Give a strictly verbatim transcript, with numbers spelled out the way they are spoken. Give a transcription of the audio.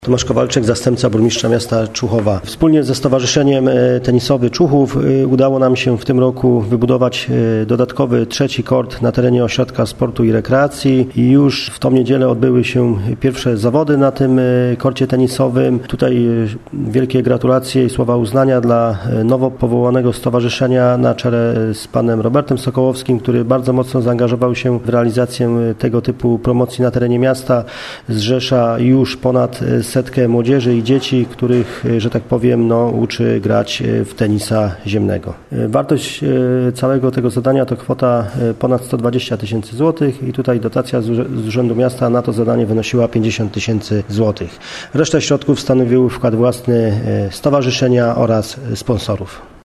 Tomasz Kowalczyk, zastępca burmistrza miasta Czuchowa. Wspólnie ze Stowarzyszeniem Tenisowy Czuchów udało nam się w tym roku wybudować dodatkowy trzeci kort na terenie Ośrodka Sportu i Rekreacji i już w tą niedzielę odbyły się pierwsze zawody na tym korcie tenisowym. Tutaj wielkie gratulacje i słowa uznania dla nowo powołanego stowarzyszenia na czele z panem Robertem Sokołowskim, który bardzo mocno zaangażował się w realizację tego typu promocji na terenie miasta. Zrzesza już ponad setkę młodzieży i dzieci, których, że tak powiem, no, uczy grać w tenisa ziemnego. Wartość całego tego zadania to kwota ponad sto dwadzieścia tysięcy złotych i tutaj dotacja z Urzędu Miasta na to zadanie wynosiła pięćdziesiąt tysięcy złotych. Resztę środków stanowił wkład własny stowarzyszenia oraz sponsorów.